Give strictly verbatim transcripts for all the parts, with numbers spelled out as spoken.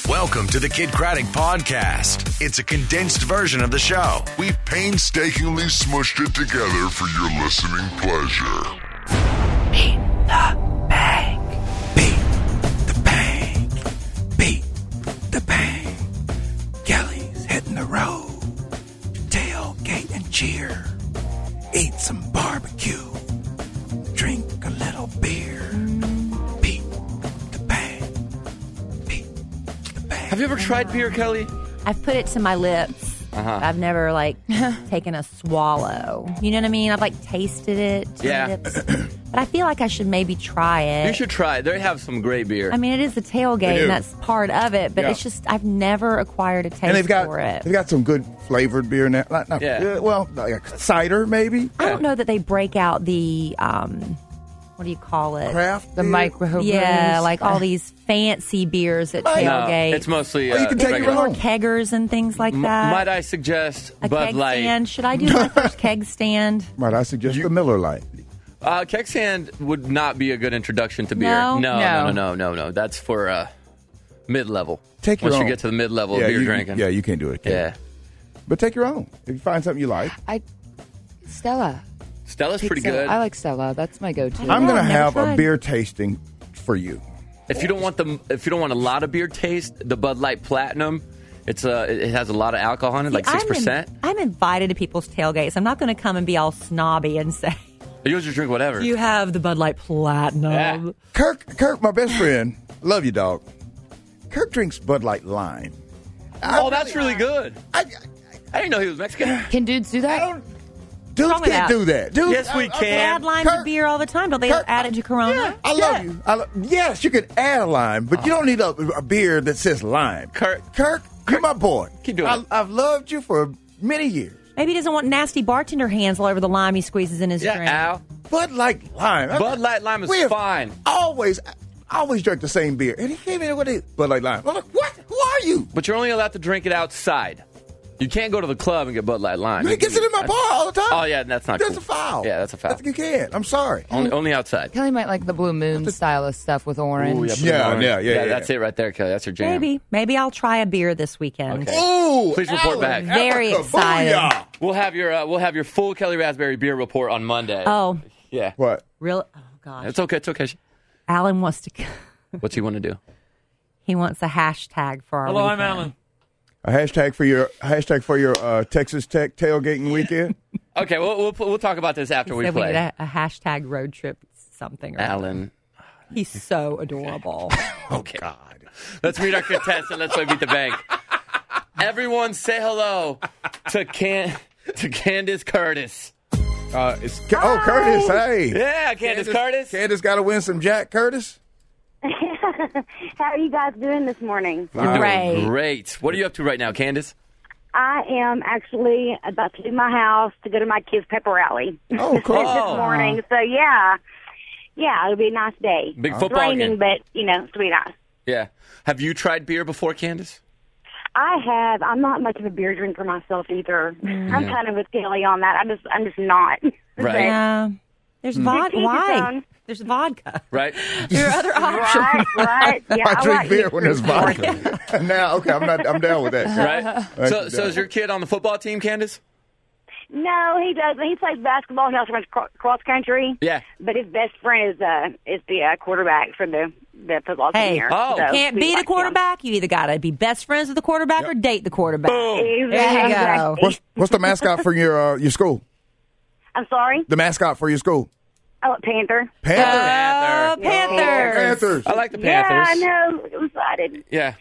Welcome to the Kid Craddock Podcast. It's a condensed version of the show. We painstakingly smushed it together for your listening pleasure. Beat the bank. Beat the bank. Beat the bank. Kelly's hitting the road. Tailgate and cheer. Eat some barbecue. Drink a little beer. Beat the bank. Beat the bank. Have you ever tried beer, Kelly? I've put it to my lips. Uh-huh. I've never, like, taken a swallow. You know what I mean? I've, like, tasted it to Yeah. my lips. But I feel like I should maybe try it. You should try it. They have some great beer. I mean, it is the tailgate, and that's part of it. But Yeah. it's just, I've never acquired a taste And they've got for it. they've got some good flavored beer now. Not, not, Yeah. uh, well, like cider maybe. I don't know that they break out the, um, what do you call it? Craft The beer? micro Yeah, like all these fancy beers at No, no, tailgate. it's mostly. Oh, you Uh, can take regular. your Or own. keggers and things like M- that. Might I suggest a Bud keg Light? stand. Should I do my first keg stand? Might I suggest the Miller Lite? Uh, keg stand would not be a good introduction to beer. No? no, No. no, no, no, no. That's for uh, mid-level. Take your Once own. you get to the mid-level yeah, of beer you, drinking. Yeah, you can't do it. yeah. But take your own. If you find something you like. I Stella. Stella's pretty Stella. good. I like Stella. That's my go-to. I'm Yeah, going to I've never have a tried. beer tasting for you. If you don't want the, if you don't want a lot of beer taste, the Bud Light Platinum, it's uh, it has a lot of alcohol in it, like See, six I'm in- percent. I'm invited to people's tailgates. I'm not going to come and be all snobby and say, You just drink whatever. you have the Bud Light Platinum. Yeah. Kirk, Kirk, my best friend, love you, dog. Kirk drinks Bud Light Lime. oh, that's really good. I, I didn't know he was Mexican. Can dudes do that? I don't. Dudes wrong with can't that? do that. Dudes, Yes, we I- I- can. Add lime to Kirk- beer all the time. Don't they Kirk- add it to Corona? I love you. I lo- yes, you could add a lime, but you don't need a, a beer that says lime. Kirk. Kirk, you're my boy. Keep doing I, it. I've loved you for many years. Maybe he doesn't want nasty bartender hands all over the lime he squeezes in his Yeah, drink. Al. Bud Light Lime. Bud Light Lime is We have fine. Always, always drank the same beer, and he came in with it. Bud Light Lime. I'm like, what? Who are you? But you're only allowed to drink it outside. You can't go to the club and get Bud Light Lime. He gets it in my bar all the time. Oh, yeah, that's not That's cool. a foul. Yeah, that's a foul. That's, you can't. I'm sorry. Only, only outside. Kelly might like the Blue Moon style of stuff with orange. Ooh, put Yeah, it on. yeah, yeah, yeah. That's it right there, Kelly. That's your jam. Maybe. Maybe I'll try a beer this weekend. Okay. Ooh, Please report Alan, back. Very Africa, excited. booyah. We'll have your uh, we'll have your full Kelly Raspberry beer report on Monday. Oh, yeah. What? real? Oh, gosh. It's okay. It's okay. Alan wants to. What's he want to do? He wants a hashtag for our Hello, I'm weekend. Alan. A hashtag for your hashtag for your uh, Texas Tech tailgating weekend. Okay, we'll we'll, we'll talk about this after He we said we play. need a, a hashtag road trip something. Or Alan. He's so adorable. Oh God. Let's meet our contestant. Let's play Beat the Bank. Everyone, say hello to Can to Candace Curtis. Uh, it's oh Curtis. Hey, Yeah, Candace Curtis. Candace got to win some Jack Curtis. How are you guys doing this morning? We're doing Great. great. What are you up to right now, Candace? I am actually about to leave my house to go to my kids' pepper rally Oh, cool. Oh. this morning. So yeah, yeah, it'll be a nice day. Big It's football raining, game. but you know, it'll be nice. Yeah. Have you tried beer before, Candace? I have. I'm not much of a beer drinker myself either. I'm kind of with Kelly on that. I just, I'm just not. Right. Yeah. There's vodka. Each his Why? own. There's vodka. Right? There are other options. Right, right. Yeah, I drink like beer mixed when there's fruit. vodka. Now, okay, I'm not. I'm down with that. Right? So, so is your kid on the football team, Candace? No, he doesn't. He plays basketball. He also runs cro- cross country. Yeah. But his best friend is uh is the uh, quarterback for the the football team Hey, here. oh. So Can't we beat like a him. quarterback. You either got to be best friends with the quarterback or date the quarterback. Boom. There you go. What's what's the mascot for your uh, your school? I'm sorry. The mascot for your school? Oh, Panther. Panther. Uh, Panther. Panthers. Panthers. I like the Yeah, I Panthers. know. I'm excited. Yeah.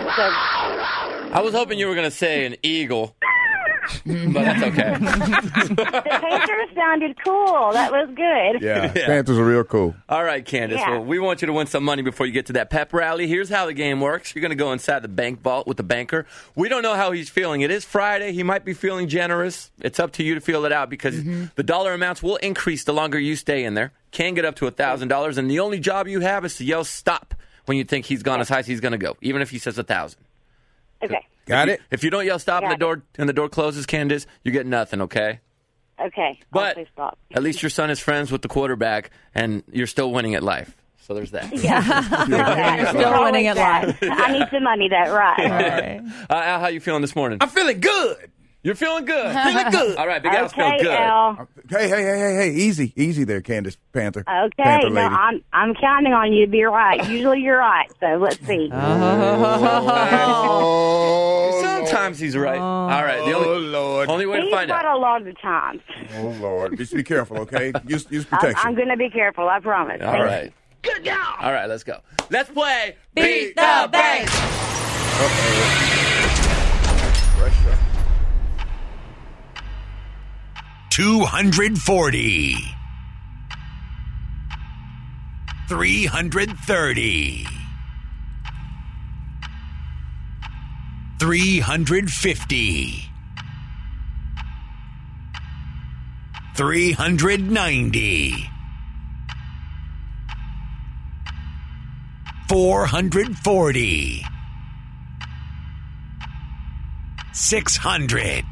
So, I was hoping you were going to say an eagle, but that's okay. the Panthers sounded cool. That was good. Yeah, Yeah. Panthers are real cool. All right, Candace. Yeah. Well, we want you to win some money before you get to that pep rally. Here's how the game works. You're going to go inside the bank vault with the banker. We don't know how he's feeling. It is Friday. He might be feeling generous. It's up to you to feel it out because the dollar amounts will increase the longer you stay in there. Can get up to one thousand dollars, and the only job you have is to yell stop when you think he's gone as high as he's going to go, even if he says one thousand dollars. Okay. Got if it? You, if you don't yell stop and the Got door and the door closes, Candace, you get nothing, okay? Okay. But I'll say stop. at least your son is friends with the quarterback, and you're still winning at life. So there's that. Yeah. Still winning at life. I need some money, though, right? Right. Uh, Al, how you feeling this morning? I'm feeling good. You're feeling good. Feeling good. All right, Big Al's feeling Okay, good. Al. Hey, hey, hey, hey, hey, easy, easy there, Candace Panther. Okay, Panther no, lady. I'm I'm counting on you to be right. Usually you're right, so let's see. Oh, Sometimes he's right. All right, the Oh, only, Lord. only way to He's find right out. a lot of the times. Oh, Lord. Just be careful, okay? Use, use I'm, protection. I'm going to be careful, I promise. All Thank right. Good job. All right, let's go. Let's play Beat the Bank. Pressure. two hundred forty. three hundred thirty. three hundred fifty. three hundred ninety. four hundred forty. six hundred.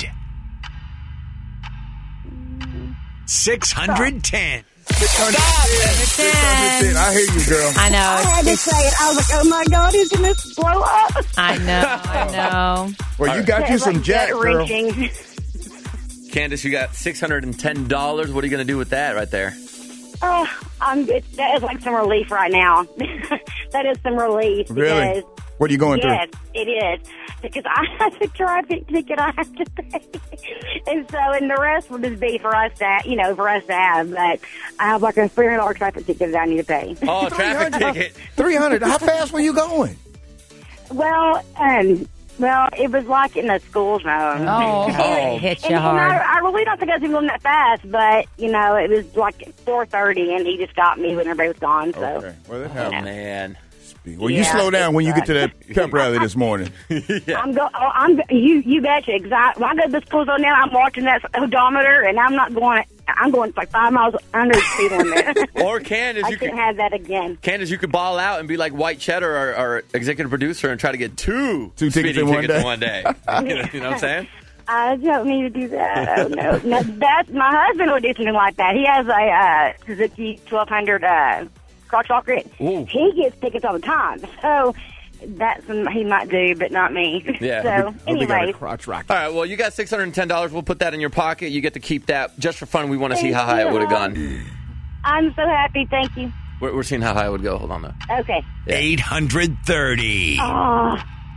six hundred ten. Stop it. I hear you, girl. I know. I had to say it. I was like, oh my God, isn't this blow up? I know. I know. Well, you got you It's some like jack, girl. gut-wrenching. Candace, you got six hundred ten dollars. What are you going to do with that right there? Oh, I'm, it, that is like some relief right now. That is some relief. Really? Because, What are you going yes, through? it is. Because I have to traffic ticket I have to pay. And so, and the rest will just be for us to, you know, for us to have. But I have like a three hundred dollars traffic ticket that I need to pay. Oh, traffic ticket. three hundred. How fast were you going? Well, um, well, it was like in the school zone. Oh. Oh, hit And, you and I, hard. I really don't think I was even going that fast, but, you know, it was like four thirty, and he just got me when everybody was gone. So. Okay. Well, that Oh, happened. man. Well, you Yeah, slow down when you get to that exactly. pep rally this morning. I'm go. Oh, I'm you. You betcha. Exactly. When I go to the school zone now, I'm watching that odometer, and I'm not going. I'm going like five miles under the speed limit. Or Candace, I you can't could, have that again. Candace, you could ball out and be like White Cheddar, our, our executive producer, and try to get two, Two tickets speeding in one tickets day. in one day. you, know, you know what I'm saying? I don't need to do that. Oh no, no. That's my husband would do something like that. He has a uh, Suzuki twelve hundred uh, crotch walker. Ooh. He gets tickets all the time, so that's what he might do, but not me. Yeah. So Nobody got a anyway, crotch rocket. All right, well, you got six hundred ten dollars. We'll put that in your pocket. You get to keep that just for fun. We want to see Thank how high it you. would have gone. I'm so happy. Thank you. We're, we're seeing how high it would go. Hold on, though. Okay. eight hundred thirty. Oh.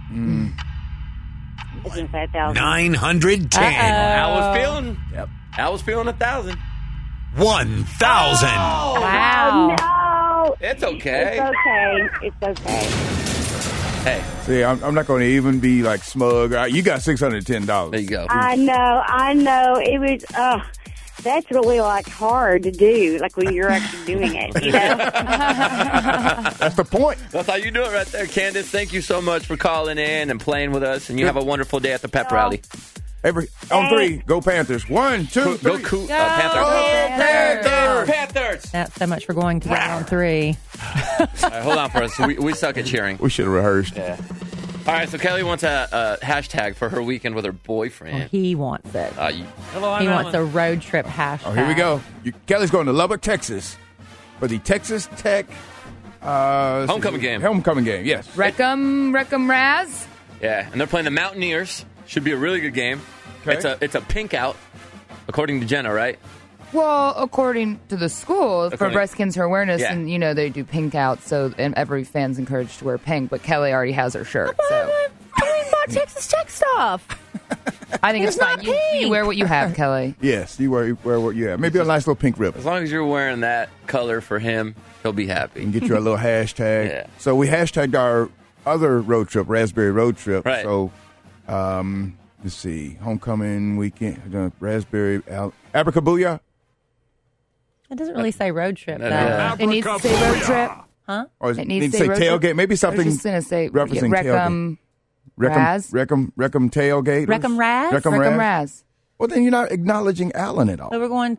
It's in five thousand. nine hundred ten. Al was feeling. Yep. Al was feeling a thousand. one thousand. Wow. Oh, no. It's okay. It's okay. It's okay. Hey, See, I'm, I'm not going to even be like smug. Uh, You got six hundred ten dollars. there you go. I know. I know. It was, uh, that's really like hard to do, like when you're actually doing it, you know? That's the point. That's how you do it right there, Candace. Thank you so much for calling in and playing with us. And you have a wonderful day at the pep rally. Every On three, go Panthers. One, two, Go, three. Coo- uh, Go Panthers. Panthers. Panthers. That's so much for going to get on three. All right, hold on for us. We, we suck at cheering. We should have rehearsed. Yeah. All right, so Kelly wants a, a hashtag for her weekend with her boyfriend. He wants it. Uh, you, He wants a road trip hashtag. Oh, here we go. You, Kelly's going to Lubbock, Texas for the Texas Tech uh, Homecoming game. Homecoming game, yes. Wreckham, Wreckham Raz. yeah, and they're playing the Mountaineers. Should be a really good game. Okay. It's a it's a pink out, according to Jenna, right? Well, according to the school, for According- breast cancer awareness, Yeah. and you know they do pink out, so and every fan's encouraged to wear pink. But Kelly already has her shirt, so I bought Texas Tech stuff. I think it's, It's fine. not You, you pink. wear what you have, Kelly. Yes, you wear, wear what you have. Maybe a nice little pink ribbon. As long as you're wearing that color for him, he'll be happy. And get you a little hashtag. Yeah. So we hashtagged our other road trip, Raspberry Road Trip. Right. So, um, let's see, homecoming weekend, uh, Raspberry, Al- Abracabooyah. It doesn't really say road trip, though. Yeah. It needs to say road trip. Or is It it needs need to to say say road trip. tailgate? Maybe I was something just gonna say referencing Wreckham, Reckham, Raz? Reckham, Reckham tailgate. Reckham Raz? Reckham Wreckham Raz. Raz. Well, then you're not acknowledging Allen at all. So we're going.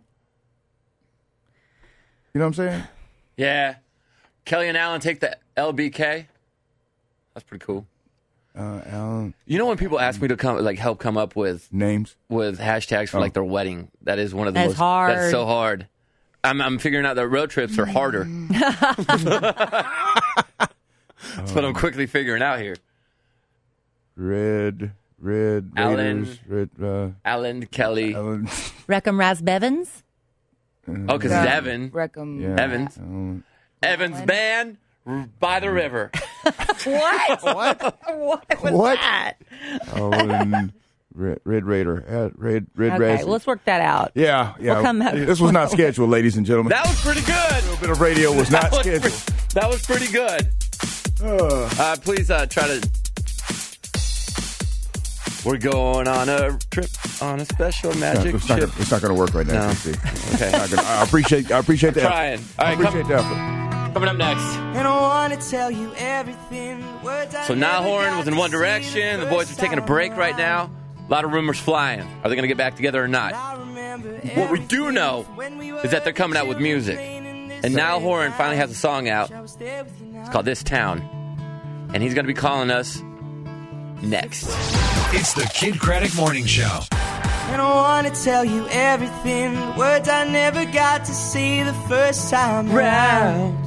You know what I'm saying? Yeah. Kelly and Alan take the L B K. That's pretty cool. Uh, Allen, You know when people ask me to come, like, help come up with names. with hashtags for Oh. like their wedding, that is one of the That's most. hard. That's so hard. I'm, I'm figuring out that road trips are harder. That's what I'm quickly figuring out here. Red, red, Alan, Raiders, red, uh, Alan Kelly. Alan. Reckham Ras Bevins. Oh, because it's Evan. Reckham. Yeah. Evans. Um, Evans Band by the river. What? what? What was What? that? Oh, and Red, red Raider. Uh, red, red Okay, Raz- well, let's work that out. Yeah, yeah. We'll come up- This was not scheduled, ladies and gentlemen. That was pretty good. A little bit of radio was not That was, scheduled. pre- that was pretty good. Uh, please uh, try to. We're going on a trip on a special magic it's not, ship. gonna- it's not going to work right now. No. C C. Okay. Not gonna- I appreciate. I appreciate the Trying. effort. All I right, appreciate come- the effort. Coming up next. And I want to tell you everything. So Niall Horan was in One Direction. The boys are taking a break right now. A lot of rumors flying. Are they going to get back together or not? What we do know is that they're coming out with music. And Niall Horan finally has a song out. It's called This Town. And he's going to be calling us next. It's the Kid Craddock Morning Show. And I want to tell you everything. Words I never got to see the first time round.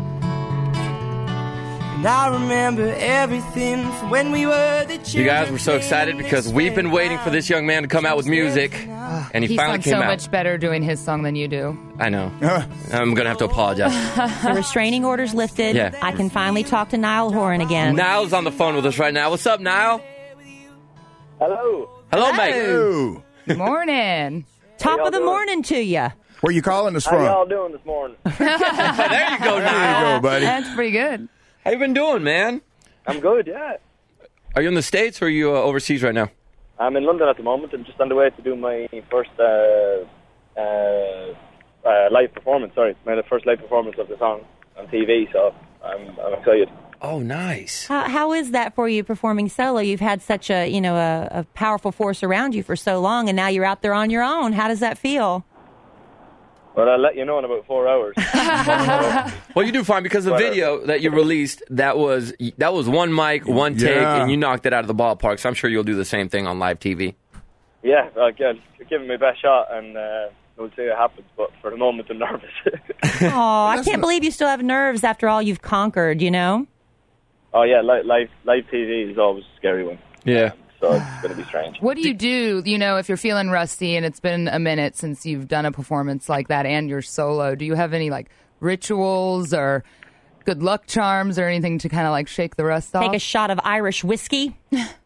And I remember everything from when we were the children. You guys were so excited because we've been waiting for this young man to come out with music. And he, He finally sounds came so out. much better doing his song than you do. I know. I'm going to have to apologize. The restraining order's lifted. Yeah. I can finally talk to Niall Horan again. Niall's on the phone with us right now. What's up, Niall? Hello. Hello, mate. Ooh. Good morning. Top y'all of the doing? morning to you. Where you calling us How from? y'all doing this morning? There you go, There Niall. you go, buddy. That's pretty good. How you been doing, man? I'm good, yeah. Are you in the States or are you uh, overseas right now? I'm in London at the moment. I'm just on the way to do my first uh, uh, uh, live performance. Sorry, my first live performance of the song on T V. So I'm, I'm excited. Oh, nice. How, how is that for you performing solo? You've had such a you know a, a powerful force around you for so long, and now you're out there on your own. How does that feel? Well, I'll let you know in about four hours. Well, you do fine because the But, uh, video that you released, that was that was one mic, one take, Yeah. and you knocked it out of the ballpark. So I'm sure you'll do the same thing on live T V. Yeah, again, give it my best shot, and uh, we'll see what happens. But for the moment, I'm nervous. Oh, I can't believe you still have nerves after all you've conquered. You know. Oh yeah, li- live live T V is always a scary one. Yeah. So it's going to be strange. What do you do, you know, if you're feeling rusty and it's been a minute since you've done a performance like that and you're solo? Do you have any, like, rituals or good luck charms or anything to kind of, like, shake the rust off? Take a shot of Irish whiskey.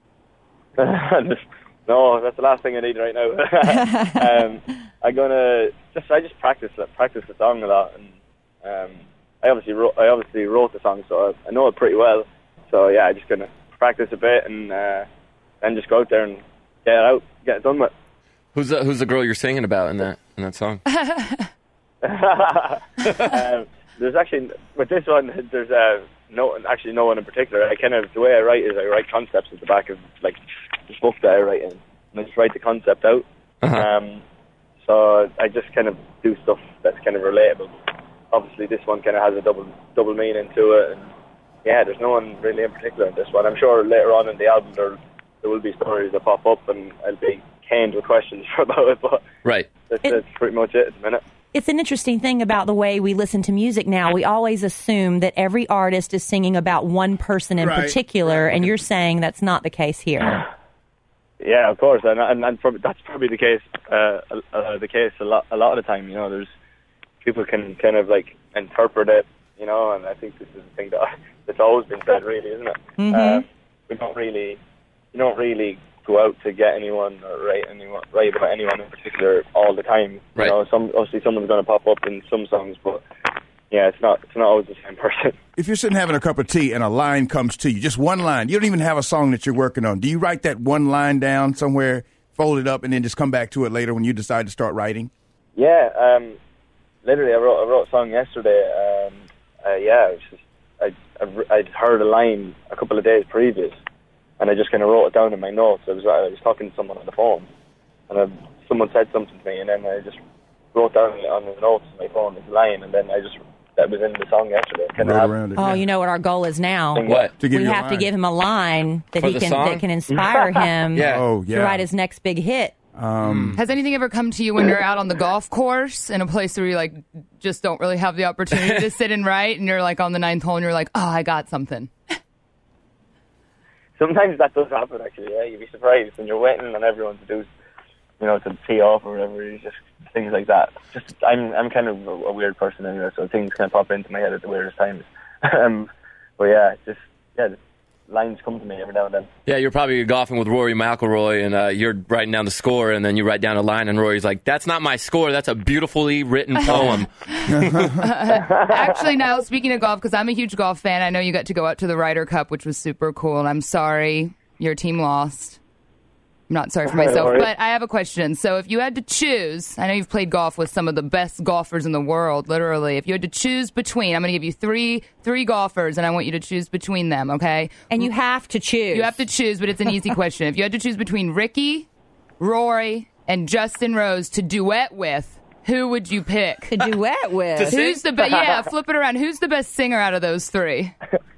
No, that's the last thing I need right now. um, I'm gonna just I just practice practice the song a lot, and um, I obviously wrote, I obviously wrote the song, so I, I know it pretty well. So yeah, I'm just gonna practice a bit and uh, then just go out there and get it out, get it done with. Who's the Who's the girl you're singing about in that in that song? um, there's actually with this one, there's uh, no actually no one in particular. I kind of the way I write is I write concepts at the back of like the book that I write in, and I just write the concept out. Uh-huh. Um, so I just kind of do stuff that's kind of relatable. Obviously, this one kind of has a double double meaning to it, and yeah, there's no one really in particular in this one. I'm sure later on in the album there there will be stories that pop up, and I'll be caned with questions about it. But Right. that's, It- that's pretty much it at the minute. It's an interesting thing about the way we listen to music now. We always assume that every artist is singing about one person in Right, particular, and you're saying that's not the case here. Yeah, of course, and and, and probably, that's probably the case. Uh, uh, the case a lot a lot of the time. You know, there's people can kind of like interpret it. You know, and I think this is the thing that that's always been said, really, isn't it? Mhm. Uh, we don't really, you don't really go out to get anyone or write anyone, write about anyone in particular all the time. Right. You know, some obviously someone's going to pop up in some songs, but yeah, it's not it's not always the same person. If you're sitting having a cup of tea and a line comes to you, just one line, you don't even have a song that you're working on. Do you write that one line down somewhere, fold it up, and then just come back to it later when you decide to start writing? Yeah, um, literally, I wrote I wrote a song yesterday. Um, uh, yeah, it was just, I I I'd heard a line a couple of days previous, and I just kind of wrote it down in my notes. I was I was talking to someone on the phone, and I, someone said something to me, and then I just wrote down on the notes on my phone this line, and then I just that was in the song yesterday. Kind Right of around it. Oh, yeah. you know what our goal is now? What? To give We you a have to line. give him a line that For he the can song? that can inspire him Yeah. Oh, to yeah. write his next big hit. Um, Has anything ever come to you when you're out on the golf course in a place where you like just don't really have the opportunity to sit and write, and you're like on the ninth hole and you're like, oh, I got something? Sometimes that does happen, actually. Yeah, you'd be surprised when you're waiting on everyone to do, you know, to tee off or whatever. You just things like that. Just I'm I'm kind of a, a weird person anyway, so things kind of pop into my head at the weirdest times. um, but yeah, just yeah, just lines come to me every now and then. Yeah, you're probably golfing with Rory McIlroy, and uh, you're writing down the score, and then you write down a line, and Rory's like, "That's not my score. That's a beautifully written poem." Actually, now speaking of golf, because I'm a huge golf fan, I know you got to go out to the Ryder Cup, which was super cool, and I'm sorry your team lost. I'm not sorry for myself, but I have a question. So if you had to choose, I know you've played golf with some of the best golfers in the world, literally. If you had to choose between, I'm going to give you three three golfers, and I want you to choose between them, okay? And you have to choose. You have to choose, but it's an easy question. If you had to choose between Ricky, Rory, and Justin Rose to duet with, who would you pick? To duet with? To Who's the best? Yeah, flip it around. Who's the best singer out of those three?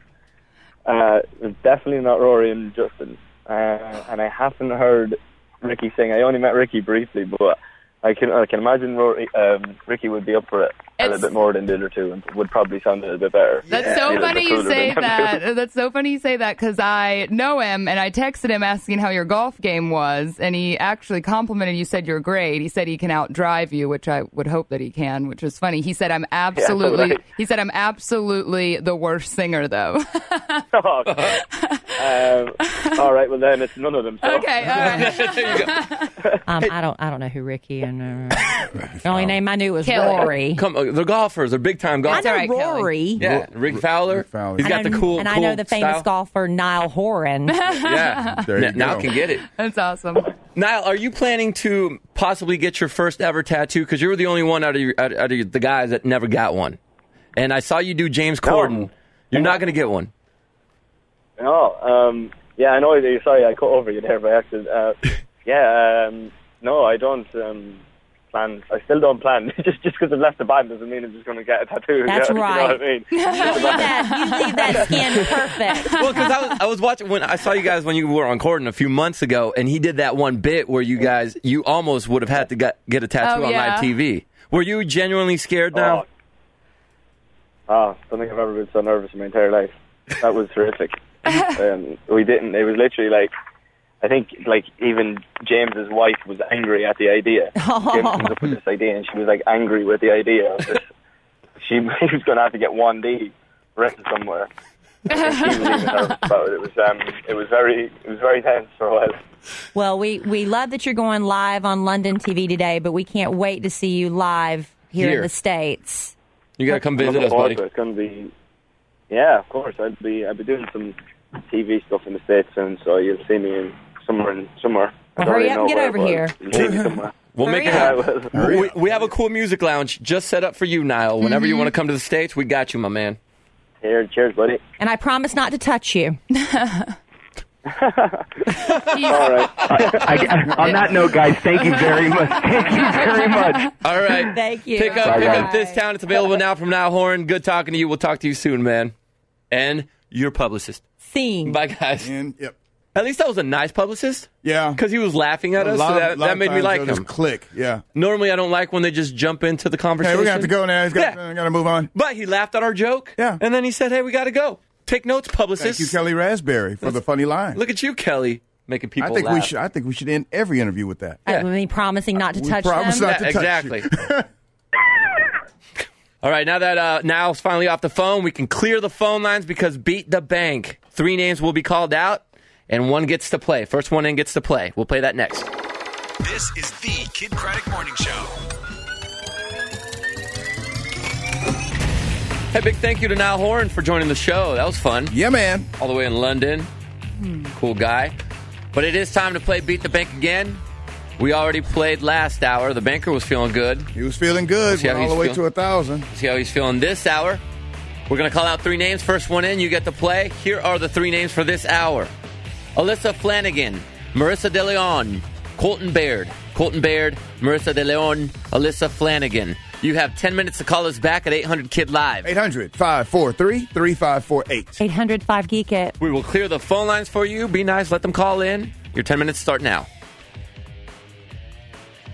Uh, definitely not Rory and Justin. Uh, and I haven't heard Ricky sing. I only met Ricky briefly, but I can I can imagine Rory, um, Ricky would be up for it a It's- little bit more than the other two, and would probably sound a little bit better. That's Yeah. so A little funny bit you cooler say than them two. that. That's so funny you say that because I know him and I texted him asking how your golf game was, and he actually complimented you. Said you're great. He said he can outdrive you, which I would hope that he can, which is funny. He said I'm absolutely. right. He said I'm absolutely the worst singer though. Oh, um, all right, well then it's none of them. So. Okay, all right. Um, I don't. I don't know who Ricky and. Uh, the only name I knew was Kelly. Rory. Come, uh, they're golfers. They're big time I golfers. know all right, Kelly. Rory. Yeah, Rick Fowler. Rick Fowler. He's got and the I- cool. And I cool know the famous style. golfer Niall Horan. Yeah, There you N- now go. can get it. That's awesome. Niall, are you planning to possibly get your first ever tattoo? Because you were the only one out of, your, out, out of the guys that never got one. And I saw you do James Corden. You're not going to get one. No, um, yeah, I know. you- Sorry, I cut over you there by accident. Uh, yeah, um, no, I don't um, plan. I still don't plan. just just because I've left the band doesn't mean I'm just going to get a tattoo. That's you know, right. You know what I mean? you, leave that, you leave that skin perfect. Well, because I was, I was watching when I saw you guys when you were on Corden a few months ago, and he did that one bit where you guys, you almost would have had to get, get a tattoo Oh, on yeah. live T V. Were you genuinely scared now? Oh, oh, I don't think I've ever been so nervous in my entire life. That was horrific. um, we didn't. It was literally like, I think like even James's wife was angry at the idea. James comes up with this idea, and she was like angry with the idea of this. She, he was going to have to get one D rented somewhere. I think she was even nervous about it. It was um, it was very it was very tense for a while. Well, we, we love that you're going live on London T V today, but we can't wait to see you live here, Here. in the States. You got to come visit Looking us, forward buddy. to it. It's going to be, yeah, of course. I'd be I'd be doing some T V stuff in the States soon, so you'll see me in somewhere in somewhere. I Well, don't hurry really up know and get where, over but here. you'll see me somewhere. We'll Hurry make it Yeah, happen. well, We, we have a cool music lounge just set up for you, Niall. Whenever you want to come to the States, we got you, my man. here, cheers, buddy. And I promise not to touch you. All right. I, on that note, guys, thank you very much. Thank you very much. All right. Thank you. Pick up, Bye, pick guys. up This Town. It's available now from Niall Horan. Good talking to you. We'll talk to you soon, man. And your publicist. Scene. Bye, guys. And yep. At least that was a nice publicist. Yeah. Because he was laughing at A us, lot so of- that, lot that of made me times like they'll him. Just click. Yeah. Normally, I don't like when they just jump into the conversation. Hey, we're gonna have to go now. He's got Yeah. uh, got to move on. But he laughed at our joke. Yeah. And then he said, hey, we got to go. Take notes, Thank publicist. you, Kelly Raspberry, for the funny line. Look at you, Kelly, making people I think laugh. we should. I think we should end every interview with that. I mean, promising not to We touch promise them. not to Yeah, touch exactly. you. All right, now that uh, Niall's finally off the phone, we can clear the phone lines because Beat the Bank. Three names will be called out, and one gets to play. First one in gets to play. We'll play that next. This is the Kid Craddock Morning Show. Hey, big thank you to Niall Horan for joining the show. That was fun. Yeah, man. All the way in London. Cool guy. But it is time to play Beat the Bank again. We already played last hour. The banker was feeling good. He was feeling good. See how Went all he's the way feeling? to a thousand. See how he's feeling this hour. We're going to call out three names. First one in, you get to play. Here are the three names for this hour. Alyssa Flanagan, Marissa De Leon, Colton Baird. Colton Baird, Marissa De Leon, Alyssa Flanagan. You have ten minutes to call us back at eight hundred Kid Live. eight hundred, five four three, three five four eight. eight hundred five Geek It. We will clear the phone lines for you. Be nice. Let them call in. Your ten minutes start now.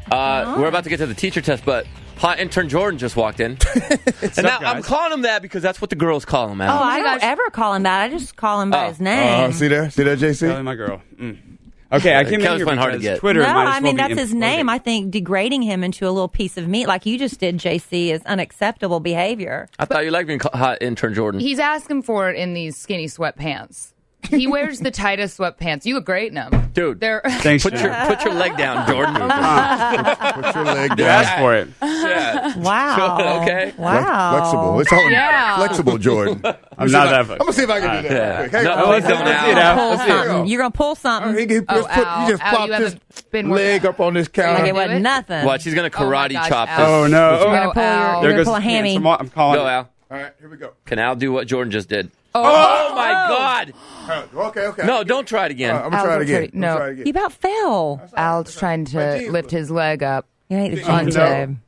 Uh, We're about to get to the teacher test, but hot intern Jordan just walked in. And now I'm calling him that because that's what the girls call him, Oh, Al. I don't ever call him that. I just call him by Oh. his name. Uh, see there? See there, J C? Kelly, my girl. Mm. Okay, I came in Kelly's here playing hard to because get. Twitter no, might as I mean, well be that's his imploding. name. I think degrading him into a little piece of meat like you just did, J C, is unacceptable behavior. I thought you liked being ca- hot intern Jordan. He's asking for it in these skinny sweatpants. He wears the tightest sweatpants. You look great in them. Dude, They're Thanks, put man. your put your leg down, Jordan. Put your leg You down. asked for it. Yeah. Wow. Okay. Wow. Flexible. It's all Yeah. flexible, Jordan. I'm not that I'm going to see if I can do that. Yeah. real quick. Hang No, on. please Let's don't see now. it out. Pull Let's see it something. out. You're going to pull Oh, something. he, he, Oh, just put, Al. he just Al, you popped his haven't been working leg out. up on this Like counter. it do wasn't it? nothing. Watch, he's going to Oh, my karate gosh, chop Al. this. Oh, no. You're going to pull your, Al. you're There gonna goes pull a hammy. I'm, I'm calling Go, it. Al. All right, here we go. Can Al do what Jordan just did? Oh, Oh, my God. Oh, okay, okay. No, don't try it again. Uh, I'm going to Al's try it gonna again. try- I'm no. gonna try it You again. about fell. Al's trying to lift his leg up. You ain't the Oh, G no. tube.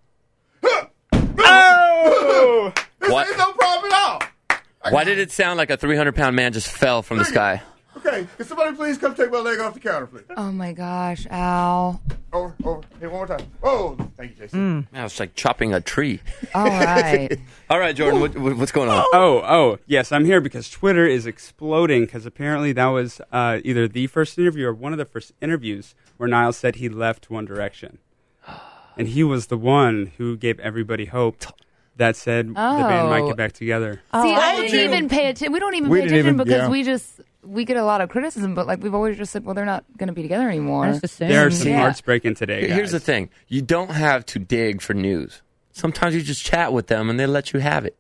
Oh! This What? ain't no problem at all. Why did it sound like a three hundred pound man just fell from the sky? Okay, can somebody please come take my leg off the counter, please? Oh my gosh, Al. Over, over. Here, one more time. Oh, thank you, J C. Man, it's like chopping a tree. All right. All right, Jordan, what, what- what's going on? Oh, oh, yes, I'm here because Twitter is exploding because apparently that was uh, either the first interview or one of the first interviews where Niall said he left One Direction. And he was the one who gave everybody hope that said the band might Oh. get back together. See, I told didn't you. even pay attention. We don't even We pay didn't attention even- because yeah. we just we get a lot of criticism. But like we've always just said, well, they're not going to be together anymore. I just assumed. There are some Yeah. hearts breaking today, guys. Here's the thing. You don't have to dig for news. Sometimes you just chat with them and they let you have it.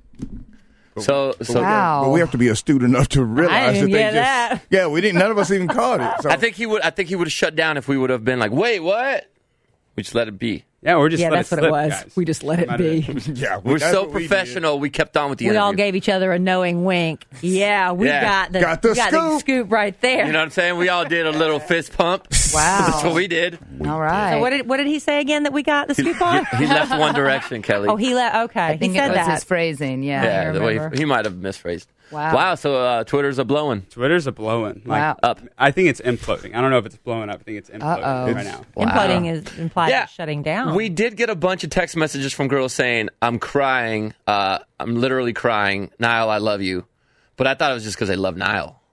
So, so Wow. But we have to be astute enough to realize didn't that they get just. that. Yeah, we didn't. None of us even caught it. So. I think he would. I think he would have shut down if we would have been like, "Wait, what?" We just let it be. Yeah, we're just Yeah, let that's it what slip, it was. guys. We just let it Matter- be. yeah, we, We're that's so what we did. professional. We, kept on with the We interview. all gave each other a knowing wink. Yeah, we Yeah. got the, Got the we got the scoop. scoop right there. You know what I'm saying? We all did a little fist pump. Wow. That's what we did. All right. So what did what did he say again that we got the scoop on? He left One Direction, Kelly. Oh, he left. Okay, I think he it said was that. his phrasing. Yeah. yeah, I the way remember. he, he might have misphrased. Wow. Wow. So uh, Twitter's a blowing. Twitter's a blowing. Like, Wow. Up. I think it's imploding. I don't know if it's blowing up. I think it's imploding Uh-oh. right now. Wow. Imploding is implied Yeah. as shutting down. We did get a bunch of text messages from girls saying, "I'm crying. Uh, I'm literally crying. Niall, I love you." But I thought it was just because they love Niall.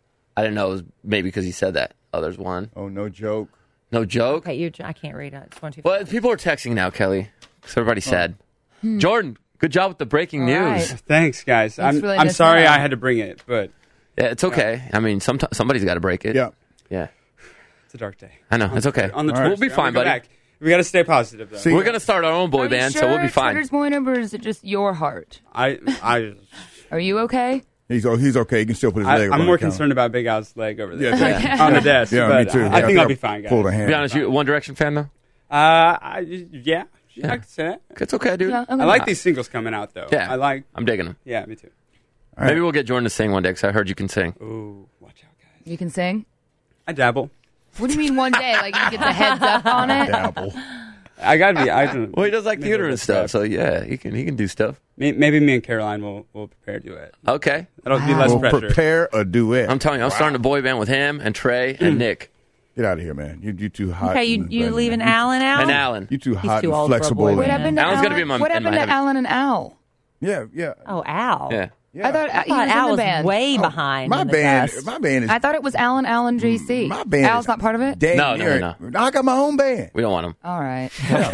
I didn't know it was maybe because he said that. Oh, there's one. Oh, no joke. No joke. Okay, you. I can't read it. It's one too. Well, people are texting now, Kelly. So everybody's sad. Jordan, good job with the breaking All news. right. Thanks, guys. That's I'm, really I'm nice sorry to know. I had to bring it, but Yeah, it's okay. I mean, some somebody's got to break it. Yeah. Yeah. it's a dark day. I know. It's okay. On the All right. We'll be Twitter. fine, I'm gonna go buddy. back. We got to stay positive, though. See- We're gonna start our own boy Are you band, sure so we'll be fine. Twitter's more number, or is it just your heart? I, I, Are you okay? He's, oh, he's okay. He can still put his I, leg up I'm on more the counter. concerned about Big Al's leg over there Yeah, Yeah. on the desk. Yeah, but me too. I, Yeah, I think I'll I be fine, guys. Pulled a To hand. be honest, you a One Direction fan though? Uh, I, yeah, Yeah. I can say that. It's okay, dude. Yeah, okay. I like these singles coming out, though. Yeah. I like. I'm digging them. Yeah, me too. All right. Maybe we'll get Jordan to sing one day because I heard you can sing. Ooh, watch out, guys. You can sing. I dabble. What do you mean one day? Like you get the heads up on it? Dabble. I gotta be. I can, Well, he does like maybe theater a and little stuff, bit. so yeah, he can he can do stuff. May- Maybe me and Caroline will will prepare a duet. Okay. That'll be less We'll pressure. prepare a duet. I'm telling you, I'm starting a boy band with him and Trey and Nick Get out of here, man. You you too hot. Okay, you and- you and- leaving you- Alan out? and Alan. You too hot too and old for a flexible. boy and- What band. happened to Alan's Alan? gonna be in my- what in my happened to heaven. Alan and Al? Yeah, yeah. Oh, Al. Yeah. yeah. I thought I he thought was Al in the was band. way behind. my in the band. dust. My band is. I thought it was Alan Allen J C. my band. Al's is not part of it. dang No, no, near no, it. I got my own band. We don't want him. All right.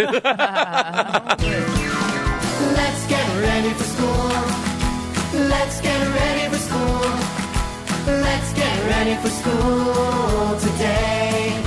Let's get ready for school. Let's get ready for school. Let's get ready for school today.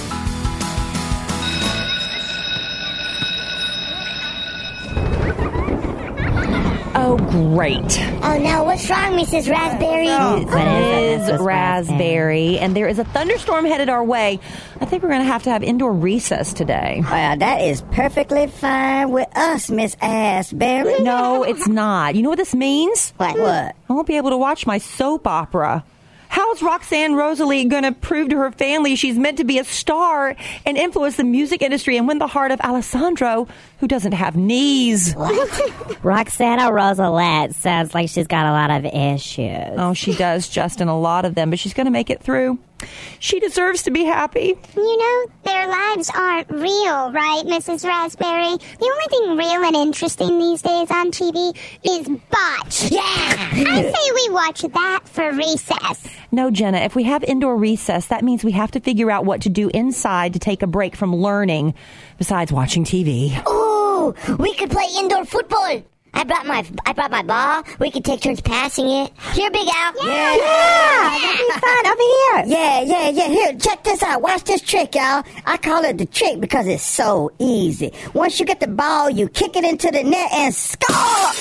Oh, great. Oh no, what's wrong, Missus Raspberry? Miz Raspberry, and there is a thunderstorm headed our way. I think we're going to have to have indoor recess today. Well, that is perfectly fine with us, Miss Assberry. No, it's not. You know what this means? What? What? I won't be able to watch my soap opera. How's Roxanne Rosalie going to prove to her family she's meant to be a star and influence the music industry and win the heart of Alessandro, who doesn't have knees? Roxana Rosalette sounds like she's got a lot of issues. Oh, she does, Justin, a lot of them, but she's going to make it through. She deserves to be happy. You know, their lives aren't real, right, Missus Raspberry? The only thing real and interesting these days on T V is Botch. Yeah! I say we watch that for recess. No, Jenna, if we have indoor recess, that means we have to figure out what to do inside to take a break from learning, besides watching T V. Ooh, we could play indoor football. I brought my I brought my ball. We could take turns passing it. Here, Big Al. Yeah, yeah, that'd be fun. Over here. Yeah, yeah, yeah. Here, check this out. Watch this trick, y'all. I call it the trick because it's so easy. Once you get the ball, you kick it into the net and score.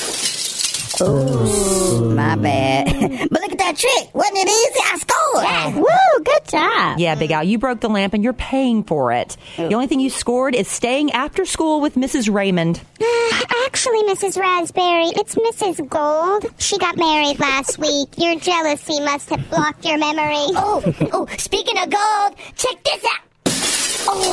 Ooh, my bad. But look at that trick. Wasn't it easy? I scored. Yeah. Woo, good job. Yeah, Big Al, you broke the lamp and you're paying for it. The only thing you scored is staying after school with Missus Raymond. Actually, Missus Raspberry, it's Missus Gold. She got married last week. Your jealousy must have blocked your memory. Oh, oh, speaking of gold, check this out. Oh,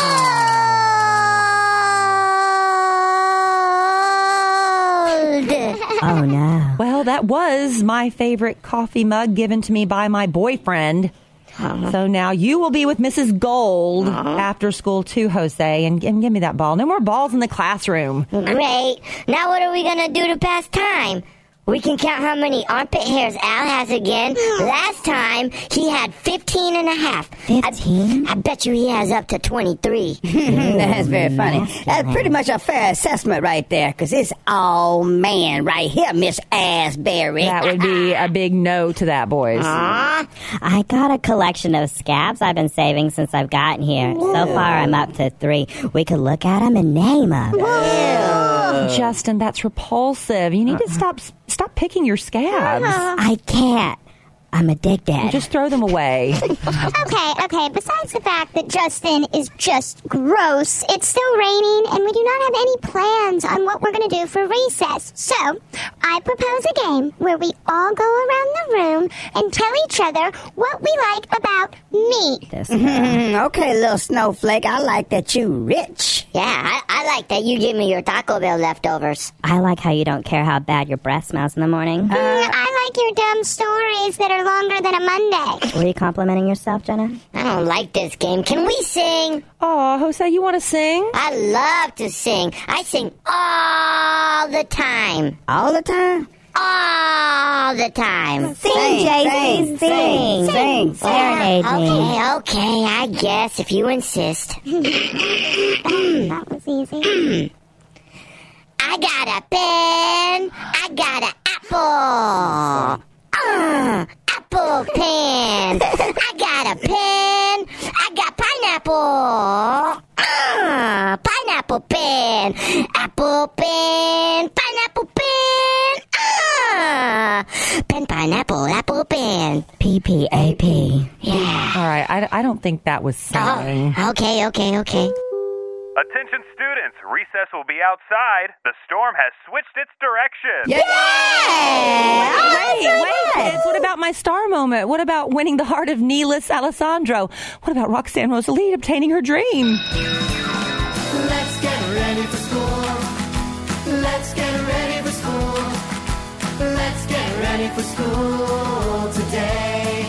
gold! Oh, no. Well, that was my favorite coffee mug given to me by my boyfriend. Uh-huh. So now you will be with Missus Gold uh-huh. after school too, Jose, and, and give me that ball. No more balls in the classroom. Great. Now what are we going to do to pass time? We can count how many armpit hairs Al has again. Last time, he had fifteen and a half. fifteen? I, I bet you he has up to twenty-three. That's very funny. That's pretty much a fair assessment right there, because it's all man right here, Miss Asbury. That would be a big no to that, boys. Aww. I got a collection of scabs I've been saving since I've gotten here. Whoa. So far, I'm up to three. We could look at them and name them. Justin, that's repulsive. You need to stop stop picking your scabs. I can't. I'm addicted. You just throw them away. Okay, okay. Besides the fact that Justin is just gross, it's still raining, and we do not have any plans on what we're going to do for recess. So, I propose a game where we all go around the room and tell each other what we like about me. Okay, little snowflake. I like that you rich. Yeah, I, I like that you give me your Taco Bell leftovers. I like how you don't care how bad your breath smells in the morning. Uh, I like your dumb stories that are longer than a Monday. Were you complimenting yourself, Jenna? I don't like this game. Can we sing? Oh, Jose, you want to sing? I love to sing. I sing all the time. All the time? All the time. Sing, sing J C. Sing. Sing. Sing. Serenade me. Okay, okay. I guess if you insist. That was easy. I got a pen. I got an apple. Uh, apple pen. I got a pen. I got pineapple. Uh, pineapple pen. Apple pen. Pineapple pen. Uh, pen, pineapple, apple pen. P P A P. Yeah. All right. I, I don't think that was singing. Oh, okay, okay, okay. Attention students, recess will be outside. The storm has switched its direction. Yeah! Wait, wait, kids. What about my star moment? What about winning the heart of Neelis Alessandro? What about Roxanne Rosalie obtaining her dream? Let's get ready for school. Let's get ready for school. Let's get ready for school today.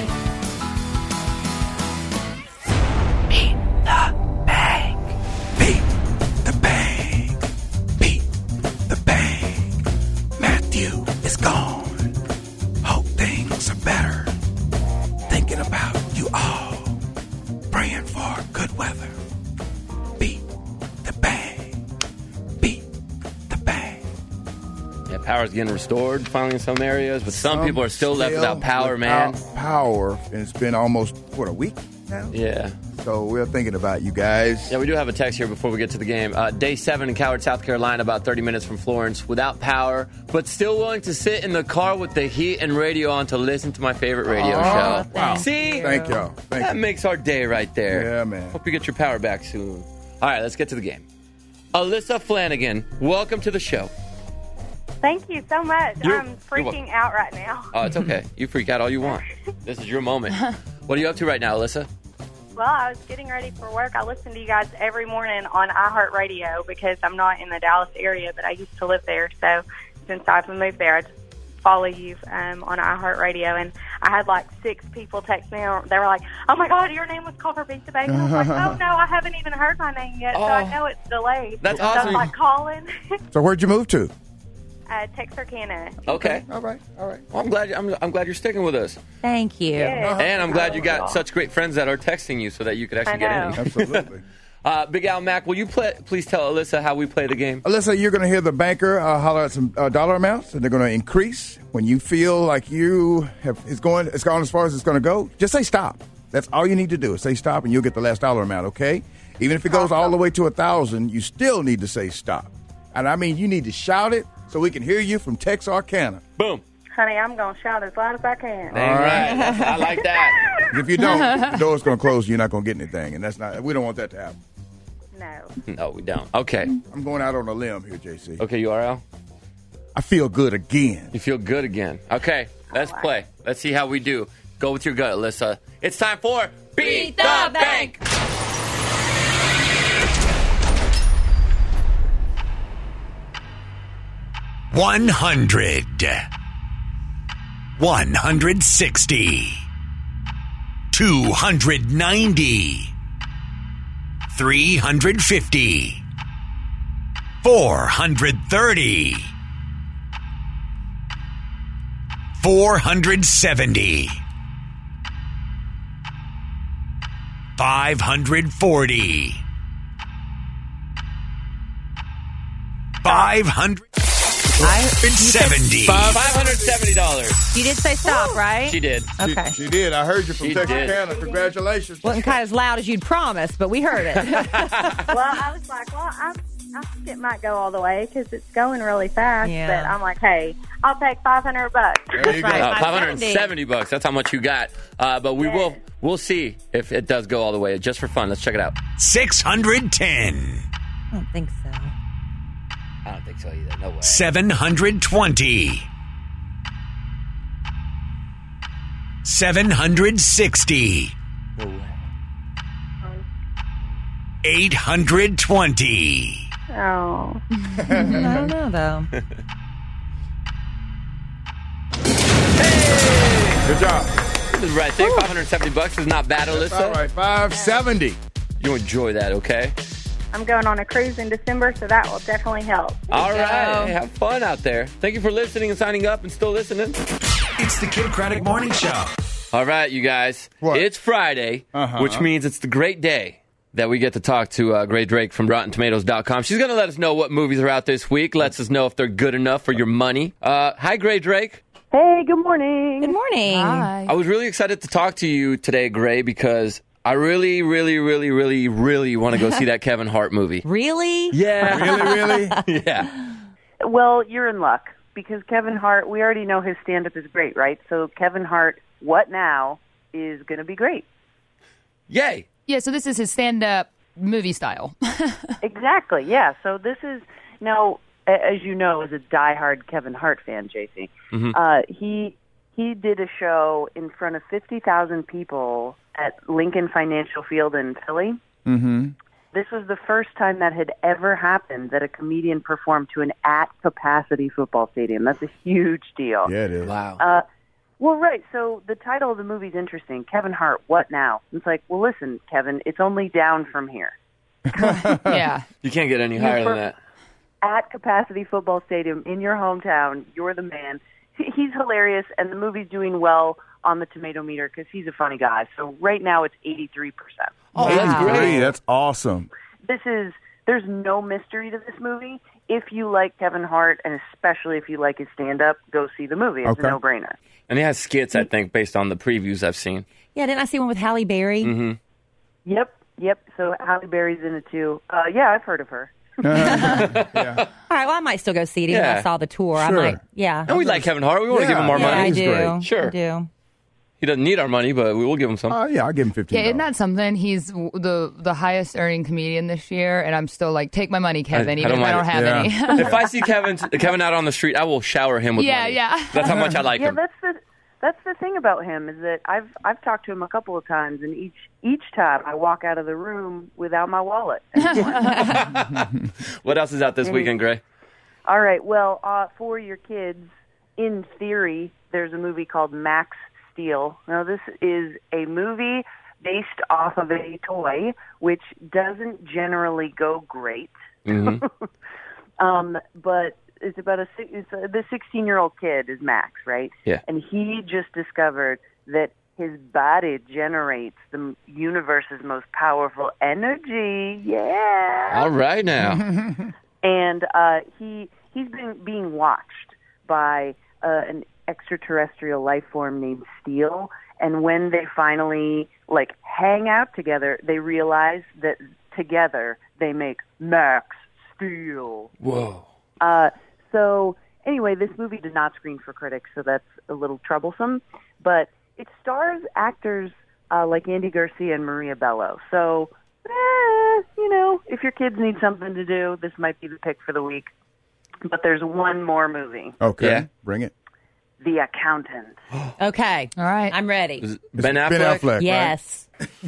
Meet the Bank. Beat the bank. Beat the bank. Matthew is gone. Hope things are better. Thinking about you all. Praying for good weather. Beat the bank. Beat the bank. Yeah, power's getting restored finally in some areas, but some, Some people are still left still without power, man. without Power, and it's been almost, what, a week now? Yeah. So we're thinking about you guys. Yeah, we do have a text here before we get to the game. Uh, day seven in Coward, South Carolina, about thirty minutes from Florence, without power, but still willing to sit in the car with the heat and radio on to listen to my favorite radio Oh, show. wow. See? Thank y'all. Thank that you. makes our day right there. Yeah, man. Hope you get your power back soon. All right, let's get to the game. Alyssa Flanagan, welcome to the show. Thank you so much. You're- I'm you're freaking out right now. Oh, it's okay. You freak out all you want. This is your moment. What are you up to right now, Alyssa? Well, I was getting ready for work. I listen to you guys every morning on iHeartRadio because I'm not in the Dallas area, but I used to live there. So since I've moved there, I just follow you um, on iHeartRadio, and I had like six people text me. And they were like, "Oh my God, your name was called for Beat the Bank." I was like, "Oh no, I haven't even heard my name yet, so I know it's delayed." That's so I awesome. was like calling. So where'd you move to? uh, Texarkana. Okay. All right. All right. Well, I'm glad. I'm, I'm glad you're sticking with us. Thank you. Yeah. And I'm glad you got such great friends that are texting you so that you could actually I get know. in. Absolutely. Uh, Big Al Mac, will you play, please tell Alyssa how we play the game? Alyssa, you're going to hear the banker uh, holler at some uh, dollar amounts, and they're going to increase. When you feel like you have it's going, it's gone as far as it's going to go, just say stop. That's all you need to do is say stop, and you'll get the last dollar amount. Okay? Even if it goes all the way to a thousand, you still need to say stop. And I mean, you need to shout it so we can hear you from Texarkana. Boom. Honey, I'm going to shout as loud as I can. Dang right. That's- I like that. If you don't, the door's going to close. You're not going to get anything, and that's not. We don't want that to happen. No. No, we don't. Okay. I'm going out on a limb here, J C. Okay, you are, Al? I feel good again. You feel good again. Okay, let's play. Let's see how we do. Go with your gut, Alyssa. It's time for Beat the Bank. One hundred. One hundred sixty. Two hundred ninety. Three hundred fifty. Four hundred thirty. Four hundred seventy. Five hundred forty. Five hundred seventy. Five hundred seventy dollars. You did say stop, right? She did. Okay. She, she did. I heard you from She Texarkana. Congratulations. Wasn't quite as loud as you'd promised, but we heard it. Well, I was like, well, I, I think it might go all the way because it's going really fast. Yeah. But I'm like, hey, I'll take five hundred bucks. There you go. Right. Uh, five hundred seventy bucks. That's how much you got. Uh, but we Yeah. will we'll see if it does go all the way. Just for fun. Let's check it out. Six hundred ten. I don't think so. I don't think so either. No way. Seven hundred twenty. Seven hundred sixty. No way. Eight hundred twenty. Oh. I don't know, though. Good job. This is right there. five hundred seventy bucks is not bad, Alyssa. All right. five seventy. You enjoy that, okay? I'm going on a cruise in December, so that will definitely help. All right. Hey, have fun out there. Thank you for listening and signing up and still listening. It's the Kid Craddock Morning Show. All right, you guys. What? It's Friday, Uh-huh. which means it's the great day that we get to talk to uh, Gray Drake from Rotten Tomatoes dot com. She's going to let us know what movies are out this week, lets us know if they're good enough for your money. Uh, hi, Gray Drake. Hey, good morning. Good morning. Hi. I was really excited to talk to you today, Gray, because I really, really, really, really, really want to go see that Kevin Hart movie. Really? Yeah. Really, really? Yeah. Well, you're in luck because Kevin Hart, we already know his stand-up is great, right? So Kevin Hart, What Now, is going to be great. Yay. Yeah, so this is his stand-up movie style. Exactly, yeah. So this is, now, a- as you know, as a diehard Kevin Hart fan, J C, Mhm. uh, he he did a show in front of fifty thousand people at Lincoln Financial Field in Philly. Mm-hmm. This was the first time that had ever happened that a comedian performed to an at-capacity football stadium. That's a huge deal. Yeah, it is. Wow. Uh, well, right. So the title of the movie is interesting. Kevin Hart, What Now? It's like, well, listen, Kevin, it's only down from here. Yeah. You can't get any higher than that. At capacity football stadium in your hometown, you're the man. He- He's hilarious, and the movie's doing well on the tomato meter because he's a funny guy. So right now it's eighty-three percent. Oh, that's Great. great. That's awesome. This is, there's no mystery to this movie. If you like Kevin Hart, and especially if you like his stand-up, go see the movie. It's Okay. a no-brainer. And he has skits, I think, based on the previews I've seen. Yeah, didn't I see one with Halle Berry? Mm-hmm. Yep, yep. So Halle Berry's in it too. Uh, yeah, I've heard of her. Yeah. All right, well, I might still go see it even though Yeah. I saw the tour. I Sure. might, yeah. And we like Kevin Hart. We want to Yeah. give him more Yeah, money. I He's do. great. Sure. I do. He doesn't need our money, but we will give him some. Oh, yeah, I'll give him fifteen Yeah, dollars. isn't that something? He's w- the the highest earning comedian this year, and I'm still like, take my money, Kevin, even if I don't have it. Yeah. any. If I see Kevin Kevin out on the street, I will shower him with Yeah, money. yeah. That's how much I like yeah, him. that's the that's the thing about him is that I've I've talked to him a couple of times, and each each time I walk out of the room without my wallet. What else is out this weekend, Gray? All right, well, uh, for your kids, in theory, there's a movie called Max Steel. Now, this is a movie based off of a toy, which doesn't generally go great. Mm-hmm. um, but it's about a, it's a the sixteen-year-old kid is Max, right? Yeah. And he just discovered that his body generates the universe's most powerful energy. Yeah. All right now. And uh, he he's been being watched by uh, an extraterrestrial life form named Steel. And when they finally like hang out together, they realize that together they make Max Steel. Whoa. Uh, so anyway, this movie did not screen for critics, so that's a little troublesome. But it stars actors uh, like Andy Garcia and Maria Bello. So, eh, you know, if your kids need something to do, this might be the pick for the week. But there's one more movie. Okay, Yeah. bring it. The Accountant. Okay. All right. I'm ready. Is it Ben Affleck? Ben Affleck, right? Yes.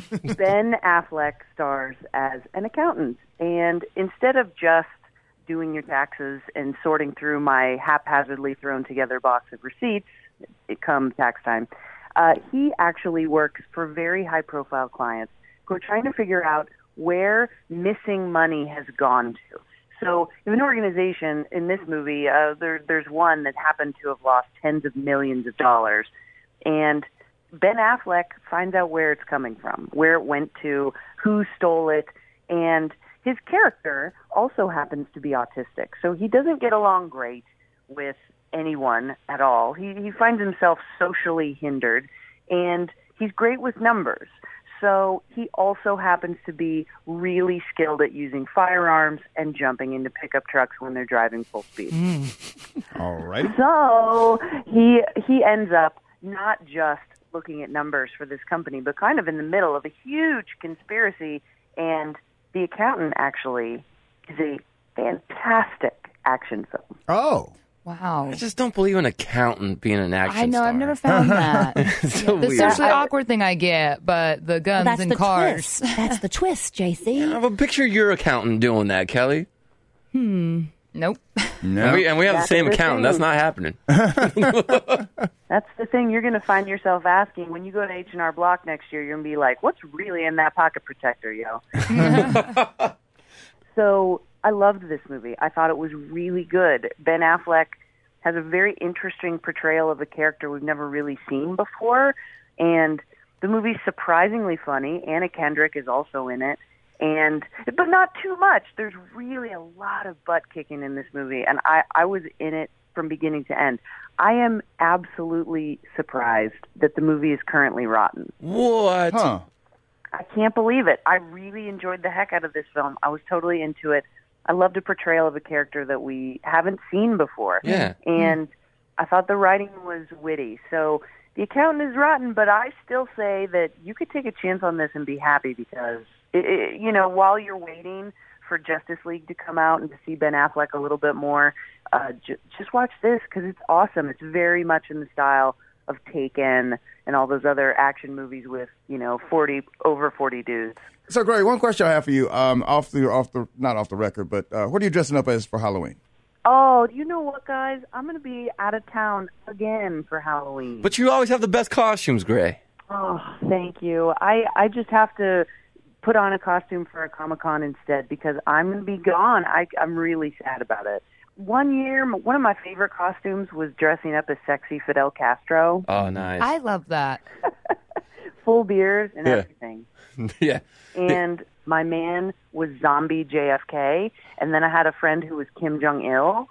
Ben Affleck stars as an accountant. And instead of just doing your taxes and sorting through my haphazardly thrown together box of receipts, it comes tax time, uh, he actually works for very high profile clients who are trying to figure out where missing money has gone to. So if an organization in this movie, uh, there, there's one that happened to have lost tens of millions of dollars, and Ben Affleck finds out where it's coming from, where it went to, who stole it, and his character also happens to be autistic. So he doesn't get along great with anyone at all. He, he finds himself socially hindered, and he's great with numbers. So he also happens to be really skilled at using firearms and jumping into pickup trucks when they're driving full speed. All right. So he he ends up not just looking at numbers for this company, but kind of in the middle of a huge conspiracy. And The Accountant actually is a fantastic action film. Oh. Wow. I just don't believe an accountant being an action I know, star. I've never found that. It's so The weird. socially awkward thing I get, but the guns That's and the cars. twist. That's the twist, J C. I have a picture of your accountant doing that, Kelly. Hmm. Nope. No. And we, and we have That's the same the accountant. thing. That's not happening. That's the thing you're going to find yourself asking when you go to H and R Block next year. You're going to be like, what's really in that pocket protector, yo? So I loved this movie. I thought it was really good. Ben Affleck has a very interesting portrayal of a character we've never really seen before. And the movie's surprisingly funny. Anna Kendrick is also in it. And but not too much. There's really a lot of butt kicking in this movie. And I, I was in it from beginning to end. I am absolutely surprised that the movie is currently rotten. What? Huh. I can't believe it. I really enjoyed the heck out of this film. I was totally into it. I loved a portrayal of a character that we haven't seen before. Yeah. And I thought the writing was witty. So The Accountant is rotten, but I still say that you could take a chance on this and be happy because, it, it, you know, while you're waiting for Justice League to come out and to see Ben Affleck a little bit more, uh, j- just watch this because it's awesome. It's very much in the style of Taken and all those other action movies with, you know, forty over forty dudes. So, Greg, one question I have for you, um, off the off the not off the record, but uh, what are you dressing up as for Halloween? Oh, you know what, guys? I'm going to be out of town again for Halloween. But you always have the best costumes, Gray. Oh, thank you. I, I just have to put on a costume for a Comic-Con instead because I'm going to be gone. I, I'm really sad about it. One year, one of my favorite costumes was dressing up as sexy Fidel Castro. Oh, nice. I love that. Full beard and Yeah. everything. Yeah. And my man was zombie J F K, and then I had a friend who was Kim Jong Il.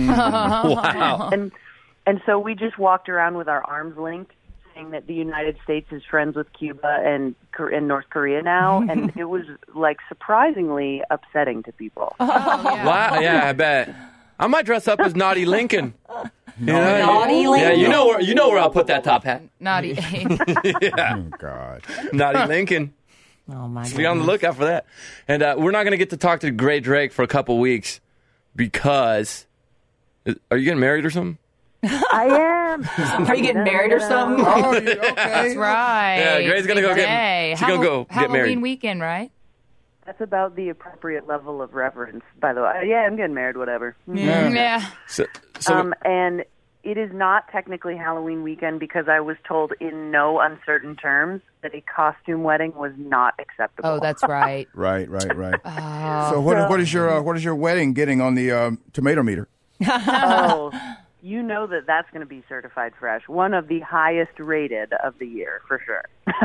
Wow. And and so we just walked around with our arms linked, saying that the United States is friends with Cuba and Kor- and North Korea now, and it was like surprisingly upsetting to people. Wow. Yeah, I bet. I might dress up as Naughty Lincoln. You know, Naughty you, Lincoln. Yeah, you know where you know where I'll put that top hat. Naughty. Yeah. Oh, God. Naughty Lincoln. Oh, my God. Be on the lookout for that. And uh, we're not going to get to talk to Gray Drake for a couple weeks because. Are you getting married or something? I am. Are you getting married or something? Oh, you, okay. That's right. Yeah, Gray's gonna go get- Hey, she's gonna go get Halloween married. weekend, right? That's about the appropriate level of reverence, by the way. Yeah, I'm getting married, whatever. Yeah. So, so Um, and it is not technically Halloween weekend because I was told in no uncertain terms that a costume wedding was not acceptable. Oh, that's right. Right, right, right. Oh. So what, what is your uh, what is your wedding getting on the um, tomato meter? Oh, you know that that's going to be certified fresh. One of the highest rated of the year, for sure.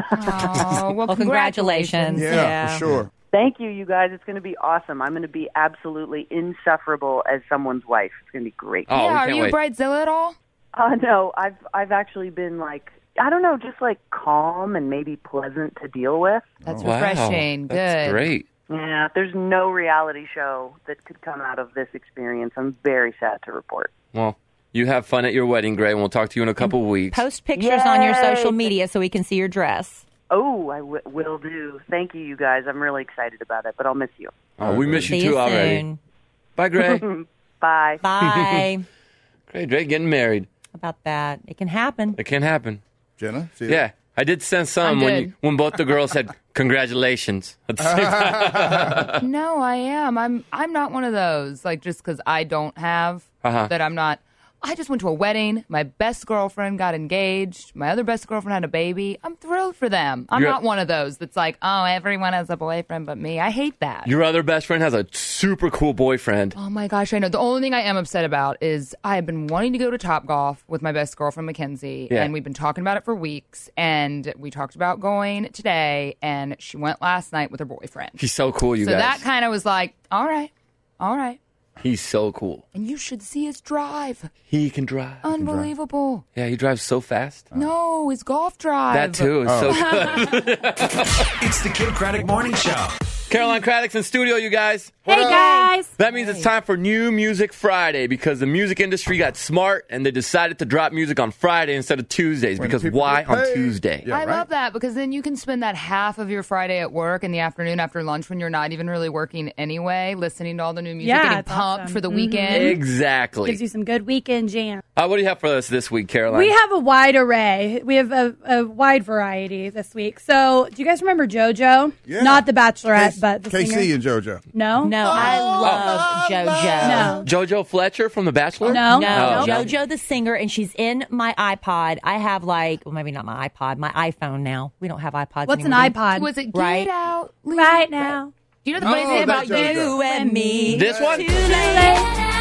Oh, well, Well, congratulations. Yeah, Yeah. for sure. Thank you, you guys. It's going to be awesome. I'm going to be absolutely insufferable as someone's wife. It's going to be great. Oh, we yeah, are can't you wait. bridezilla at all? Uh, no, I've I've actually been like, I don't know, just like calm and maybe pleasant to deal with. That's Wow, refreshing. Good. That's great. Yeah, there's no reality show that could come out of this experience. I'm very sad to report. Well, you have fun at your wedding, Gray, and we'll talk to you in a couple weeks. Post pictures on your Yay! social media so we can see your dress. Oh, I w- will do. Thank you, you guys. I'm really excited about it, but I'll miss you. Oh, we miss you See too you already. soon. Bye, Gray. Bye. Bye. Gray, Drake getting married. About that. It can happen. It can happen. Jenna? See you. Yeah, I did send some I'm when good. you, when both the girls said congratulations at the same time. No, I am. I'm I'm not one of those. Like, just because I don't have, Uh-huh. that I'm not. I just went to a wedding. My best girlfriend got engaged. My other best girlfriend had a baby. I'm thrilled for them. I'm You're- not one of those that's like, oh, everyone has a boyfriend but me. I hate that. Your other best friend has a super cool boyfriend. Oh my gosh, I know. The only thing I am upset about is I have been wanting to go to Topgolf with my best girlfriend, Mackenzie, Yeah. and we've been talking about it for weeks. And we talked about going today, and she went last night with her boyfriend. He's so cool, you so guys. that kind of was like, all right, all right. He's so cool. And you should see his drive. He can drive. Unbelievable. Yeah, he drives so fast. No, his golf drive. That too is so good. It's the Kim Craddock Morning Show. Caroline Craddock's in studio, you guys. Hey, guys. That means it's time for New Music Friday because the music industry got smart and they decided to drop music on Friday instead of Tuesdays. When Because people why get on paid. Tuesday? Yeah, I right. love that because then you can spend that half of your Friday at work in the afternoon after lunch when you're not even really working anyway, listening to all the new music, Yeah, getting it's pumped awesome. for the Mhm. weekend. Exactly. Gives you some good weekend jam. Uh, what do you have for us this week, Caroline? We have a wide array. We have a, a wide variety this week. So, do you guys remember JoJo? Yeah. Not the Bachelorette, K- but the K C singer. and JoJo. No? No, I love JoJo. No. JoJo Fletcher from The Bachelor? No. No, Oh. JoJo the singer, and she's in my iPod. I have like, well, maybe not my iPod, my iPhone now. We don't have iPods What's anymore. an iPod? Was it Get Right. Out? Leave Right It- now. Do you know the funny Oh, thing about that's JoJo. You and me. This one? Too late.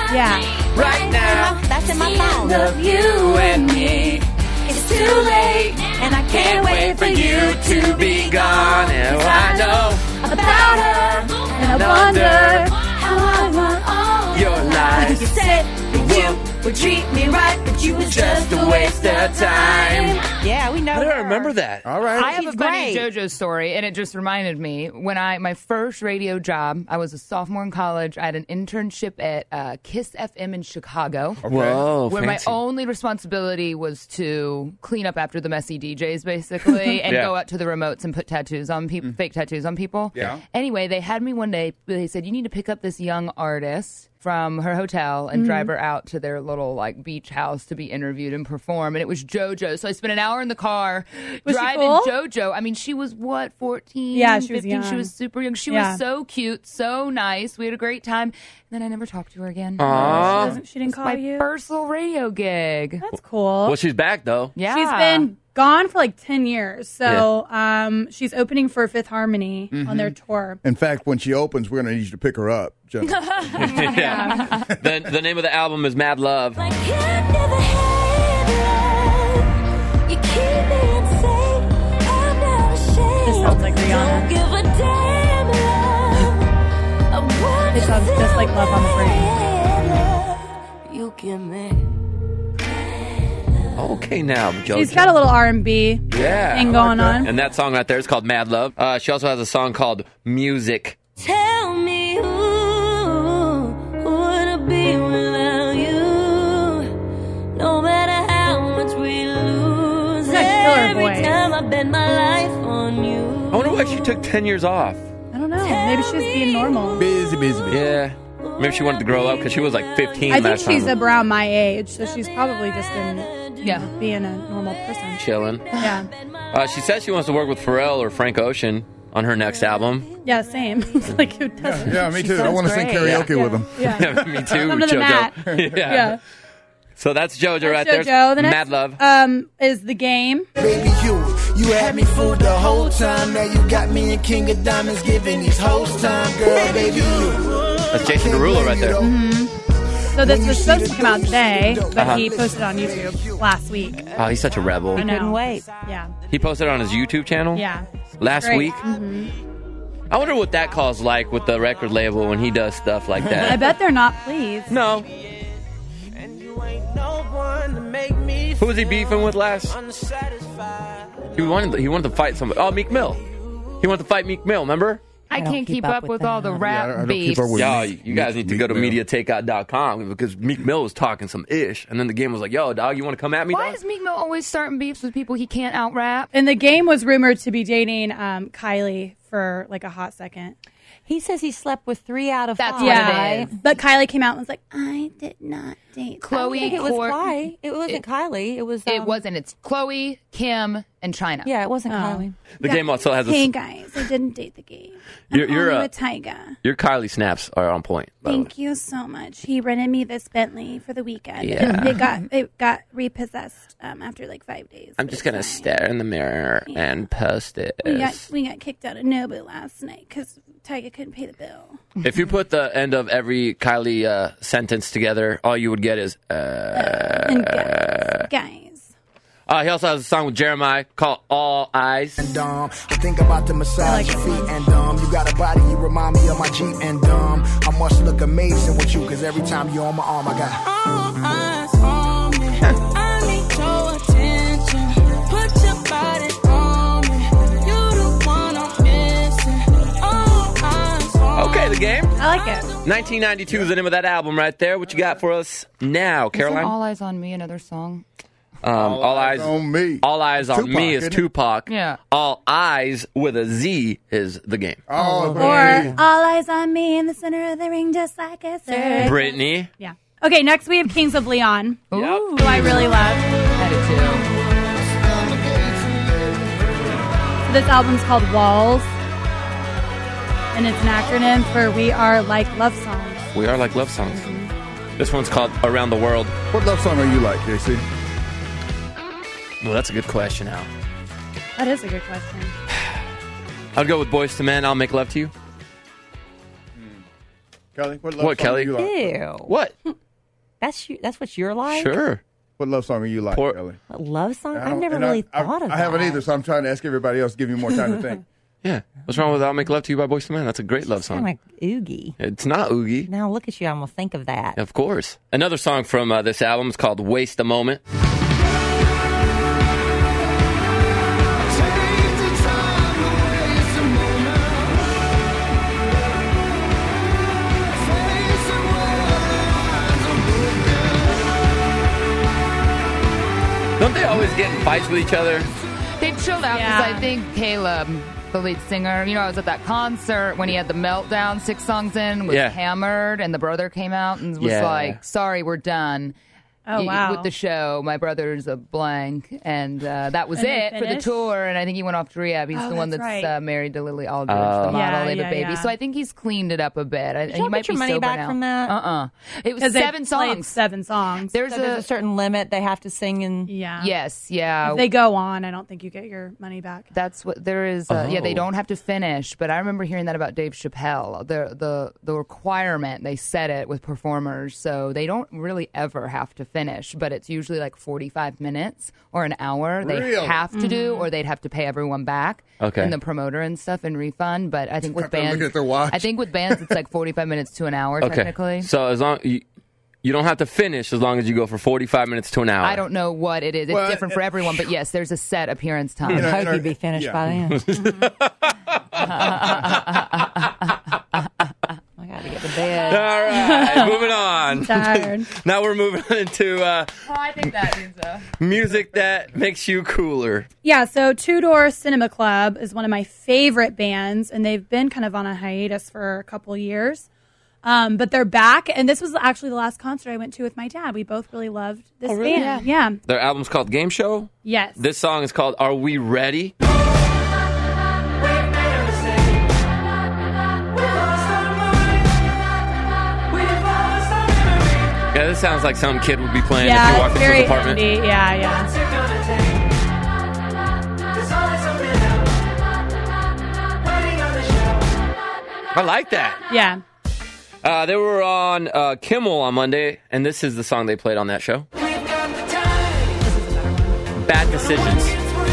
Yeah. Right now. That's in my phone. Love you and me. It's too late, and I can't wait for you to be gone. And I know About her, And I wonder how I want all your You lies. said that you would treat me right, but you was just a waste of time. Yeah, we know. How did I her. remember that? All right. I have She's a funny great. JoJo story, and it just reminded me when I my first radio job. I was a sophomore in college. I had an internship at uh, Kiss F M in Chicago. Whoa, Where fancy. my only responsibility was to clean up after the messy D Js, basically, and Yeah. go out to the remotes and put tattoos on people, fake tattoos on people. Yeah. Anyway, they had me one day. They said, "You need to pick up this young artist from her hotel and drive her out to their little like beach house to be interviewed and perform." And it was JoJo. So I spent an hour in the car Was she driving cool? JoJo. I mean, she was what fourteen? Yeah, she was fifteen. young. She was super young. She Yeah. was so cute, so nice. We had a great time. And then I never talked to her again. Aw. She, doesn't, she didn't call My you? first little radio gig. That's cool. Well, she's back, though. Yeah. She's been gone for like ten years. So um, she's opening for Fifth Harmony on their tour. In fact, when she opens, we're going to need you to pick her up, Jenna. yeah. the, the name of the album is Mad Love. This sounds like Rihanna. It sounds just like Love on the Brain. You give me. Okay, now, JoJo. She's got a little R and B yeah. thing going on. And that song right there is called Mad Love. Uh, she also has a song called Music. Tell me who, who would I be without you? No matter how much we lose, She's got a killer every voice. time I bet my life on you. I wonder why she took ten years off. I don't know. Maybe she's being normal. Busy, busy, busy. Yeah. Maybe she wanted to grow up because she was like fifteen I think last she's time. around my age, so she's probably just been yeah being a normal person. Chilling. Yeah. Uh, she says she wants to work with Pharrell or Frank Ocean on her next album. Yeah, same. It's like who doesn't? Yeah, me She too. I sounds want to sing great. karaoke Yeah. with them. Yeah. me too, Come to the JoJo. mat. yeah. Yeah. So that's JoJo right JoJo. there. The next, Mad Love. Um, is The Game. Baby, you, you had me fooled the whole time. Now you got me and King of Diamonds giving these hoes time, girl, baby, you. That's Jason Derulo right there. Mm-hmm. So this was supposed to come out today, but Uh-huh. he posted on YouTube last week. Oh, he's such a rebel. I know. Couldn't wait. Yeah. He posted it on his YouTube channel? Yeah. Last Great. week? Mhm. I wonder what that calls like with the record label when he does stuff like that. I bet they're not pleased. No. Who was he beefing with last? He wanted, he wanted to fight somebody. Oh, Meek Mill. He wanted to fight Meek Mill, remember? I, can't keep, up, with, all the rap beefs. Yo, you guys need to go to media takeout dot com because Meek Mill was talking some ish, and then the game was like, yo, dog, you want to come at me, Why dog? is Meek Mill always starting beefs with people he can't out rap? And The Game was rumored to be dating um, Kylie for like a hot second. He says he slept with three out of That's five. yeah, it is. but Kylie came out and was like, I did not date I Chloe, think it was Court- Kylie. It wasn't It- Kylie. It was. Um, It wasn't. It's Chloe, Kim, and China. Yeah, it wasn't Kylie. The game also has a. Hey guys, I didn't date The Game. You're, you're, only uh, with Tyga. your Kylie snaps are on point. by the way. Thank you so much. He rented me this Bentley for the weekend. Yeah. It got it got repossessed um, after like five days. I'm just going to stare in the mirror and post it. We got we got kicked out of Nobu last night because Tyga couldn't pay the bill. If you put the end of every Kylie uh, sentence together, all you would get is. Uh, And guys, guys. uh, he also has a song with Jeremiah called All Eyes. And um, I think about to massage your feet and um, you got a body, you remind me of my Jeep and um, I must look amazing with you, cause every time you're on my arm, I got all eyes on me. I need your attention. Put your body on me. You the one I'm missing. All eyes on Okay, The Game. I like it. nineteen ninety-two is the name of that album right there. What you got for us now, Caroline? Isn't All Eyes on Me, another song. Um, all, All eyes Eyes on Me. All eyes on Tupac, me is isn't it? Tupac. Yeah. All eyes with a Z is The Game. Oh, Or all eyes on me in the center of the ring, just like a circus. Brittany. Yeah. Okay, next we have Kings of Leon, Ooh. who I really love. I do too. This album's called Walls, and it's an acronym for We Are Like Love Songs. We are like love songs. This one's called Around the World. What love song are you like, J C? Well, that's a good question, Al. That is a good question. I'll go with Boyz two Men. I'll Make Love to You. Kelly, what love What, song Kelly? are you like? Ew. What? That's you, that's what you're like. Sure. What love song are you like, Poor- Kelly? What love song? I I've don't- never and I- really I, thought of I that. haven't either, so I'm trying to ask everybody else to give you more time to think. Yeah. What's wrong with I'll Make Love to You by Boyz two Men? That's a great love Kind song. of like Oogie. It's not Oogie. Now look at you. I'm gonna think of that. Of course. Another song from uh, this album is called Waste a Moment. Don't they always get in fights with each other? They chilled out because Yeah. I think Caleb, the lead singer, you know, I was at that concert when he had the meltdown six songs in, was Yeah. hammered, and the brother came out and was Yeah. like, sorry, we're done. Oh, Y- wow. With the show, my brother's a blank, and uh, that was And they it for the finished? tour. And I think he went off to rehab. He's Oh, the one that's that's right. uh, married to Lily Aldridge, Oh. the model, Yeah, they have a yeah, baby. yeah. So I think he's cleaned it up a bit. I, Did he y'all might get your be money sober back now. from that? Uh-uh. It was Because they seven played songs. Seven songs. There's So there's a, a certain limit they have to sing in. Yeah. yes, yeah. If they go on, I don't think you get your money back. That's what there is. Uh, Yeah, they Oh. don't have to finish. But I remember hearing that about Dave Chappelle. The the the requirement they set it with performers, so they don't really ever have to finish. But it's usually like forty-five minutes or an hour. They Really? have to do, Mm-hmm. or they'd have to pay everyone back. Okay. And the promoter and stuff and refund. But I think with Have to look bands, at their watch. I think with bands it's like forty-five minutes to an hour Okay. technically. So as long you, you don't have to finish as long as you go for forty-five minutes to an hour. I don't know what it is. It's Well, different for everyone, but yes, there's a set appearance time. You know, I in hope our- you'd be finished yeah. by then. I got to get to bed. All right, moving on. Tired. Now we're moving into uh, Oh, I think that is a... music that makes you cooler. Yeah, so Two Door Cinema Club is one of my favorite bands, and they've been kind of on a hiatus for a couple years. Um, but they're back, and this was actually the last concert I went to with my dad. We both really loved this Oh, really? band. Yeah. Their album's called Game Show. Yes. This song is called Are We Ready? Yeah, this sounds like some kid would be playing yeah, if you walked it's into very his apartment. indie. Yeah, yeah. I like that. Yeah. Uh, they were on uh, Kimmel on Monday, and this is the song they played on that show. Bad Decisions.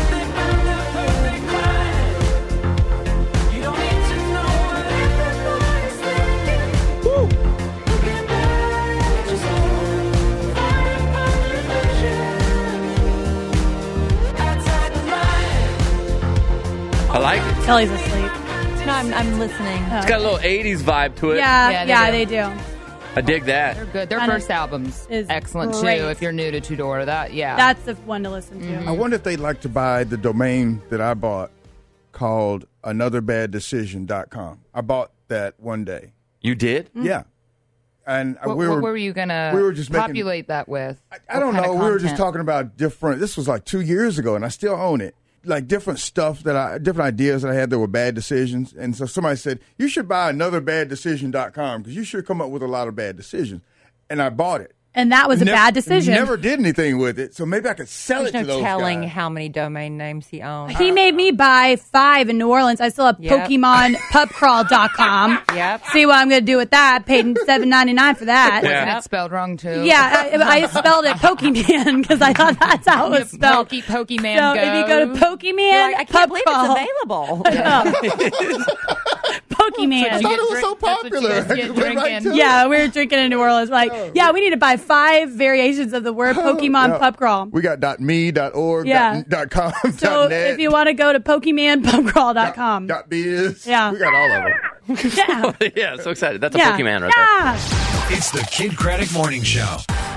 I like it. Kelly's asleep. No, I'm, I'm listening. Oh. It's got a little eighties vibe to it. Yeah, Yeah, yeah, they they do. I dig that. They're good. Their Kinda first album's is excellent great. too. If you're new to Two Door, that yeah, That's the one to listen to. I wonder if they'd like to buy the domain that I bought called another bad decision dot com. I bought that one day. You did? Yeah. And What, we what were were you gonna we were just making- populate that with? I don't know. We were just talking about different. This was like two years ago, and I still own it. Like different stuff that I, different ideas that I had that were bad decisions. And so somebody said, you should buy another bad decision dot com because you should come up with a lot of bad decisions. And I bought it. And that was a Never- bad decision. Never did anything with it. So maybe I could sell There's it to no those telling guys. how many domain names he owns. He made me buy five in New Orleans. I still have Yep. Pokemon Pub Crawl dot com. Yep. See what I'm going to do with that. Paid seven ninety-nine for that. Wasn't it spelled wrong too? Yeah, I, I spelled it Pokemon because I thought that's how it was spelled. Pokey, Pokemon So go. if you go to Pokemon, You're like, I can't Pub believe Crawl. it's available. Pokemon. I thought it was so popular. That's what you guys get I went right drinking. to it. Yeah, we were drinking in New Orleans. We're like, yeah, we need to buy five variations of the word Pokemon Yeah. Pub Crawl. We got .me, .org, Yeah. dot .com, So .net, if you want to go to Pokemon Pub Crawl dot com. dot .biz. Yeah. We got all of them. Yeah. yeah, so excited. That's a Yeah. Pokemon right Yeah. It's the Kid Craddock Morning Show.